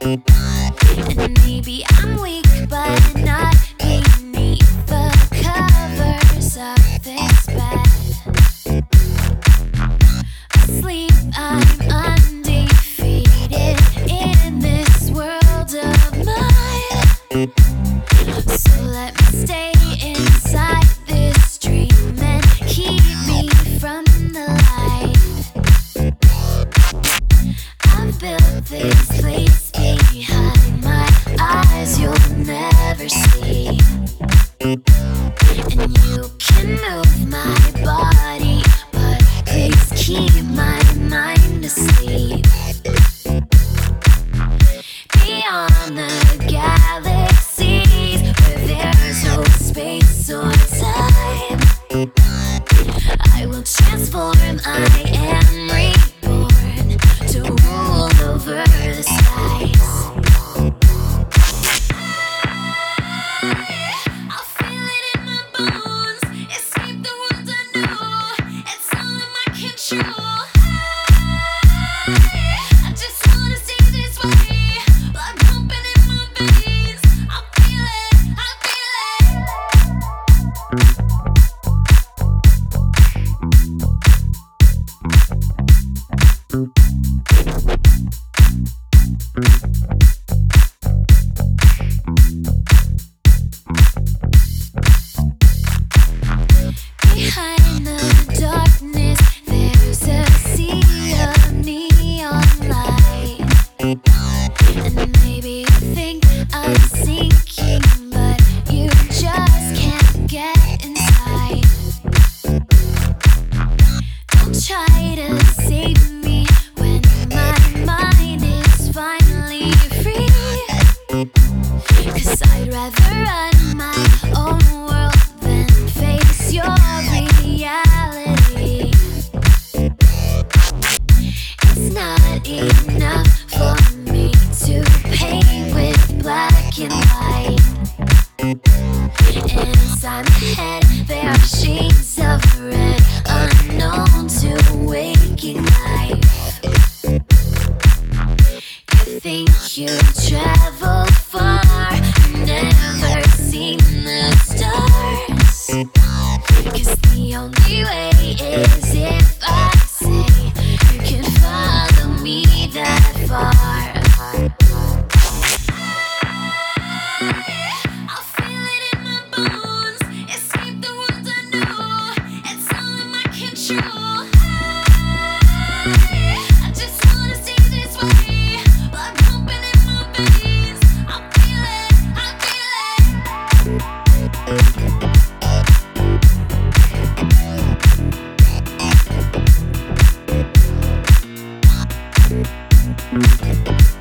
And maybe I'm weak, but not beneath the covers of this bed. Asleep, I'm undefeated in this world of mine. So let me stay inside this dream and keep me from the light. I've built this place behind my eyes you'll never see. And you can move my body, but please keep my mind asleep. Beyond the galaxies, where there's no space or time, I will transform, I am reborn to rule over the skies. I feel it in my bones, escape the world I know, it's all in my control. I just wanna stay this way, blood pumping in my veins. I feel it, I feel it. Behind the darkness, there's a sea of neon light. And maybe you think I'm sinking, but you just can't get inside. Don't try to save me when my mind is finally free. 'Cause I'd rather run my own world than face your reality. It's not enough for me to paint with black and white. Inside my head there are shades of red, unknown to waking life. You think you've traveled far, never seen the stars. 'Cause the only way is if I say you can follow me that far. I feel it in my bones, escape the world I know, it's all in my control. I just wanna stay this way, blood pumping in my veins. I feel it, I feel it.